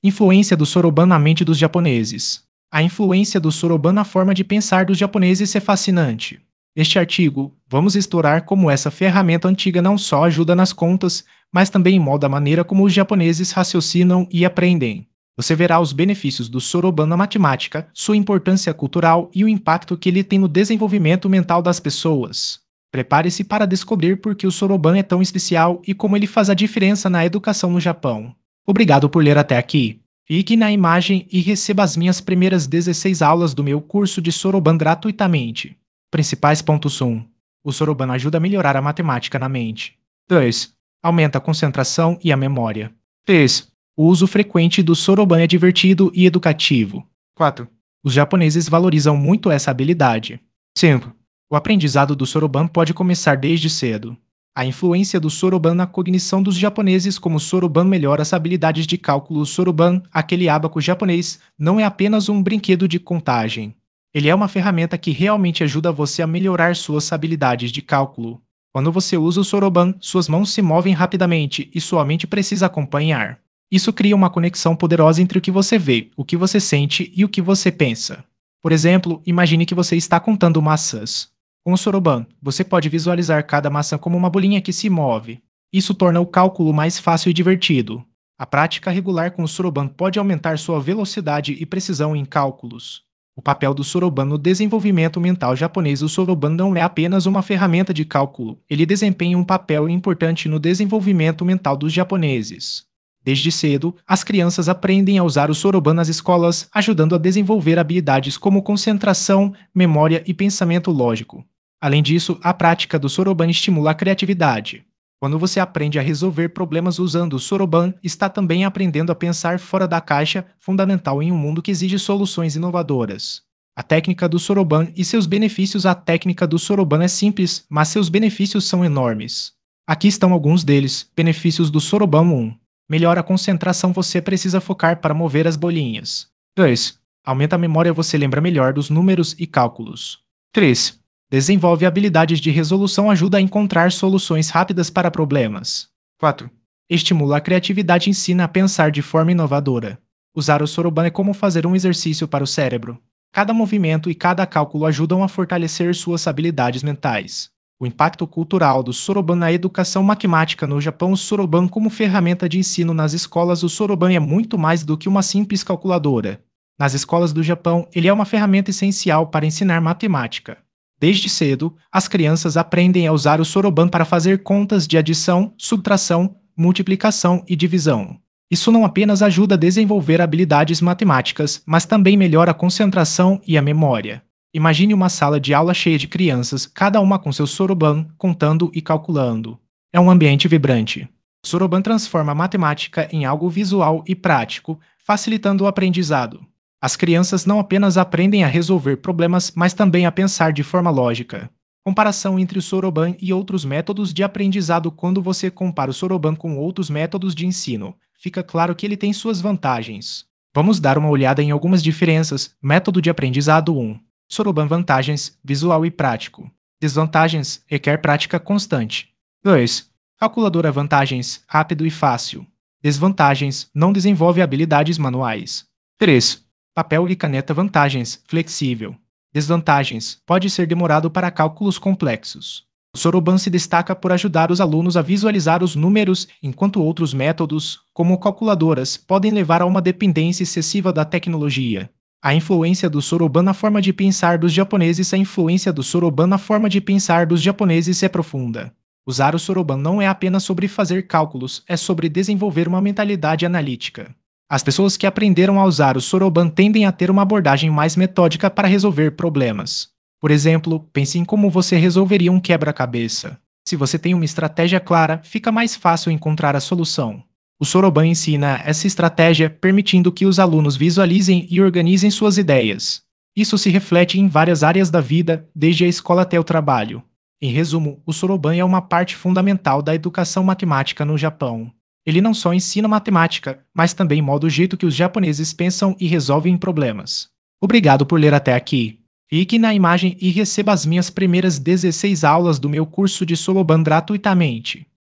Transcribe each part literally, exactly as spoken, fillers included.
Influência do Soroban na mente dos japoneses. A influência do Soroban na forma de pensar dos japoneses é fascinante. Neste artigo, vamos explorar como essa ferramenta antiga não só ajuda nas contas, mas também molda a maneira como os japoneses raciocinam e aprendem. Você verá os benefícios do Soroban na matemática, sua importância cultural e o impacto que ele tem no desenvolvimento mental das pessoas. Prepare-se para descobrir por que o Soroban é tão especial e como ele faz a diferença na educação no Japão. Obrigado por ler até aqui. Fique na imagem e receba as minhas primeiras dezesseis aulas do meu curso de Soroban gratuitamente. Principais pontos um. O Soroban ajuda a melhorar a matemática na mente. dois. Aumenta a concentração e a memória. três. O uso frequente do Soroban é divertido e educativo. quatro. Os japoneses valorizam muito essa habilidade. cinco. O aprendizado do Soroban pode começar desde cedo. A influência do Soroban na cognição dos japoneses, como o Soroban melhora as habilidades de cálculo. O Soroban, aquele ábaco japonês, não é apenas um brinquedo de contagem. Ele é uma ferramenta que realmente ajuda você a melhorar suas habilidades de cálculo. Quando você usa o Soroban, suas mãos se movem rapidamente e sua mente precisa acompanhar. Isso cria uma conexão poderosa entre o que você vê, o que você sente e o que você pensa. Por exemplo, imagine que você está contando maçãs. Com o Soroban, você pode visualizar cada maçã como uma bolinha que se move. Isso torna o cálculo mais fácil e divertido. A prática regular com o Soroban pode aumentar sua velocidade e precisão em cálculos. O papel do Soroban no desenvolvimento mental japonês. O Soroban não é apenas uma ferramenta de cálculo, ele desempenha um papel importante no desenvolvimento mental dos japoneses. Desde cedo, as crianças aprendem a usar o Soroban nas escolas, ajudando a desenvolver habilidades como concentração, memória e pensamento lógico. Além disso, a prática do Soroban estimula a criatividade. Quando você aprende a resolver problemas usando o Soroban, está também aprendendo a pensar fora da caixa, fundamental em um mundo que exige soluções inovadoras. A técnica do Soroban e seus benefícios. A técnica do Soroban é simples, mas seus benefícios são enormes. Aqui estão alguns deles. Benefícios do Soroban. um. Melhora a concentração. Você precisa focar para mover as bolinhas. dois. Aumenta a memória. Você lembra melhor dos números e cálculos. três. Desenvolve habilidades de resolução. Ajuda a encontrar soluções rápidas para problemas. quatro. Estimula a criatividade. Ensina a pensar de forma inovadora. Usar o Soroban é como fazer um exercício para o cérebro. Cada movimento e cada cálculo ajudam a fortalecer suas habilidades mentais. O impacto cultural do Soroban na educação matemática no Japão. O Soroban como ferramenta de ensino nas escolas. O Soroban é muito mais do que uma simples calculadora. Nas escolas do Japão, ele é uma ferramenta essencial para ensinar matemática. Desde cedo, as crianças aprendem a usar o Soroban para fazer contas de adição, subtração, multiplicação e divisão. Isso não apenas ajuda a desenvolver habilidades matemáticas, mas também melhora a concentração e a memória. Imagine uma sala de aula cheia de crianças, cada uma com seu Soroban, contando e calculando. É um ambiente vibrante. O Soroban transforma a matemática em algo visual e prático, facilitando o aprendizado. As crianças não apenas aprendem a resolver problemas, mas também a pensar de forma lógica. Comparação entre o Soroban e outros métodos de aprendizado. Quando você compara o Soroban com outros métodos de ensino, fica claro que ele tem suas vantagens. Vamos dar uma olhada em algumas diferenças. Método de aprendizado um. Soroban. Vantagens: visual e prático. Desvantagens: requer prática constante. dois. Calculadora. Vantagens: rápido e fácil. Desvantagens: não desenvolve habilidades manuais. três. Papel e caneta. Vantagens: flexível. Desvantagens: pode ser demorado para cálculos complexos. O Soroban se destaca por ajudar os alunos a visualizar os números, enquanto outros métodos, como calculadoras, podem levar a uma dependência excessiva da tecnologia. A influência do Soroban na forma de pensar dos japoneses. A influência do Soroban na forma de pensar dos japoneses é profunda. Usar o Soroban não é apenas sobre fazer cálculos, é sobre desenvolver uma mentalidade analítica. As pessoas que aprenderam a usar o Soroban tendem a ter uma abordagem mais metódica para resolver problemas. Por exemplo, pense em como você resolveria um quebra-cabeça. Se você tem uma estratégia clara, fica mais fácil encontrar a solução. O Soroban ensina essa estratégia, permitindo que os alunos visualizem e organizem suas ideias. Isso se reflete em várias áreas da vida, desde a escola até o trabalho. Em resumo, o Soroban é uma parte fundamental da educação matemática no Japão. Ele não só ensina matemática, mas também molda o jeito que os japoneses pensam e resolvem problemas. Obrigado por ler até aqui. Fique na imagem e receba as minhas primeiras dezesseis aulas do meu curso de Soroban gratuitamente.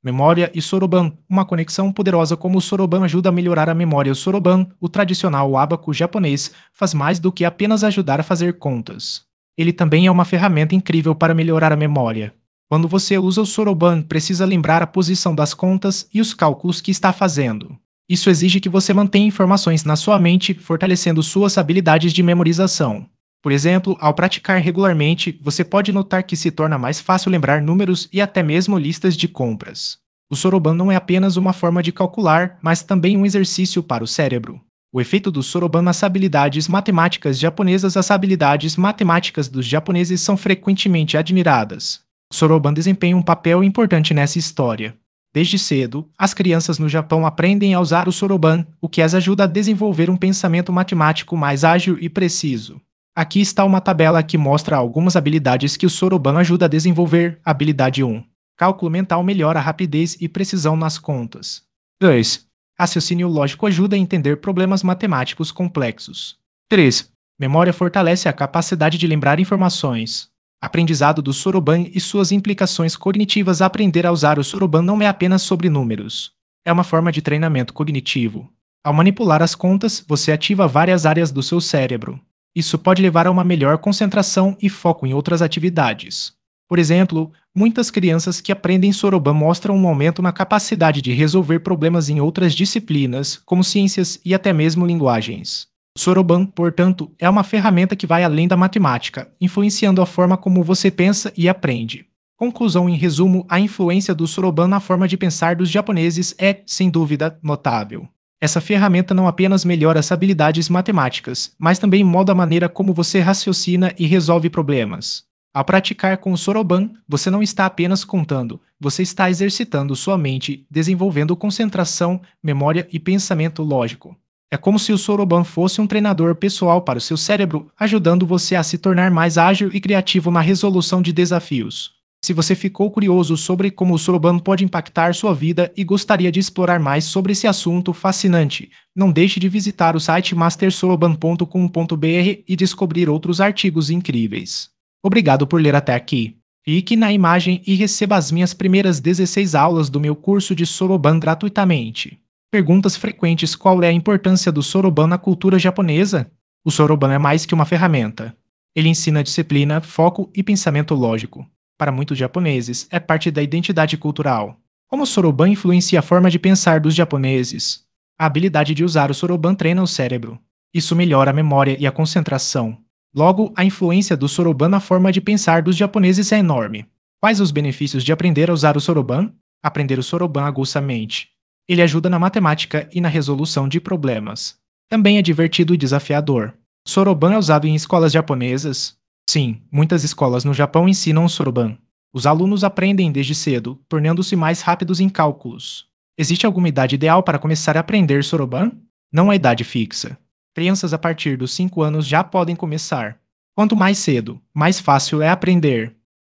Memória e Soroban. Uma conexão poderosa como o Soroban ajuda a melhorar a memória. O Soroban, o tradicional ábaco japonês, faz mais do que apenas ajudar a fazer contas. Ele também é uma ferramenta incrível para melhorar a memória. Quando você usa o Soroban, precisa lembrar a posição das contas e os cálculos que está fazendo. Isso exige que você mantenha informações na sua mente, fortalecendo suas habilidades de memorização. Por exemplo, ao praticar regularmente, você pode notar que se torna mais fácil lembrar números e até mesmo listas de compras. O Soroban não é apenas uma forma de calcular, mas também um exercício para o cérebro. O efeito do Soroban nas habilidades matemáticas japonesas. As habilidades matemáticas dos japoneses são frequentemente admiradas. O Soroban desempenha um papel importante nessa história. Desde cedo, as crianças no Japão aprendem a usar o Soroban, o que as ajuda a desenvolver um pensamento matemático mais ágil e preciso. Aqui está uma tabela que mostra algumas habilidades que o Soroban ajuda a desenvolver. Habilidade um. Cálculo mental melhora a rapidez e precisão nas contas. dois. Raciocínio lógico ajuda a entender problemas matemáticos complexos. três. Memória fortalece a capacidade de lembrar informações. Aprendizado do Soroban e suas implicações cognitivas. Aprender a usar o Soroban não é apenas sobre números. É uma forma de treinamento cognitivo. Ao manipular as contas, você ativa várias áreas do seu cérebro. Isso pode levar a uma melhor concentração e foco em outras atividades. Por exemplo, muitas crianças que aprendem Soroban mostram um aumento na capacidade de resolver problemas em outras disciplinas, como ciências e até mesmo linguagens. Soroban, portanto, é uma ferramenta que vai além da matemática, influenciando a forma como você pensa e aprende. Conclusão: em resumo, a influência do Soroban na forma de pensar dos japoneses é, sem dúvida, notável. Essa ferramenta não apenas melhora as habilidades matemáticas, mas também molda a maneira como você raciocina e resolve problemas. Ao praticar com o Soroban, você não está apenas contando, você está exercitando sua mente, desenvolvendo concentração, memória e pensamento lógico. É como se o Soroban fosse um treinador pessoal para o seu cérebro, ajudando você a se tornar mais ágil e criativo na resolução de desafios. Se você ficou curioso sobre como o Soroban pode impactar sua vida e gostaria de explorar mais sobre esse assunto fascinante, não deixe de visitar o site master soroban ponto com ponto br e descobrir outros artigos incríveis. Obrigado por ler até aqui. Clique na imagem e receba as minhas primeiras dezesseis aulas do meu curso de Soroban gratuitamente. Perguntas frequentes: qual é a importância do Soroban na cultura japonesa? O Soroban é mais que uma ferramenta. Ele ensina disciplina, foco e pensamento lógico. Para muitos japoneses, é parte da identidade cultural. Como o Soroban influencia a forma de pensar dos japoneses? A habilidade de usar o Soroban treina o cérebro. Isso melhora a memória e a concentração. Logo, a influência do Soroban na forma de pensar dos japoneses é enorme. Quais os benefícios de aprender a usar o Soroban? Aprender o Soroban aguça a mente. Ele ajuda na matemática e na resolução de problemas. Também é divertido e desafiador. O Soroban é usado em escolas japonesas? Sim, muitas escolas no Japão ensinam o Soroban. Os alunos aprendem desde cedo, tornando-se mais rápidos em cálculos. Existe alguma idade ideal para começar a aprender Soroban? Não há idade fixa. Crianças a partir dos cinco anos já podem começar. Quanto mais cedo, mais fácil é aprender.